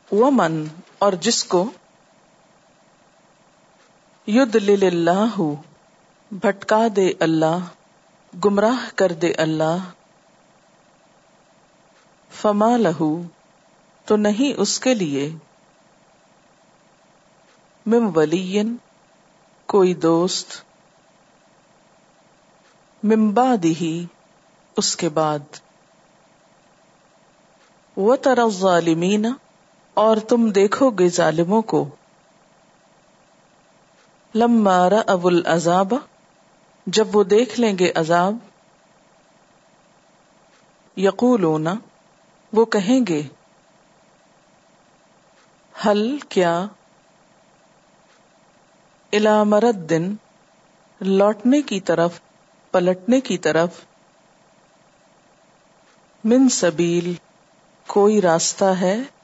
ومن اور جس کو یضلل اللہ بھٹکا دے اللہ، گمراہ کر دے اللہ، فما لہ تو نہیں اس کے لیے، من ولی کوئی دوست، من بعدہ اس کے بعد، وتری الظالمین اور تم دیکھو گے ظالموں کو، لما رأوا العذاب جب وہ دیکھ لیں گے عذاب، یقولون وہ کہیں گے، ہل کیا، الی مرد لوٹنے کی طرف، پلٹنے کی طرف، من سبیل کوئی راستہ ہے،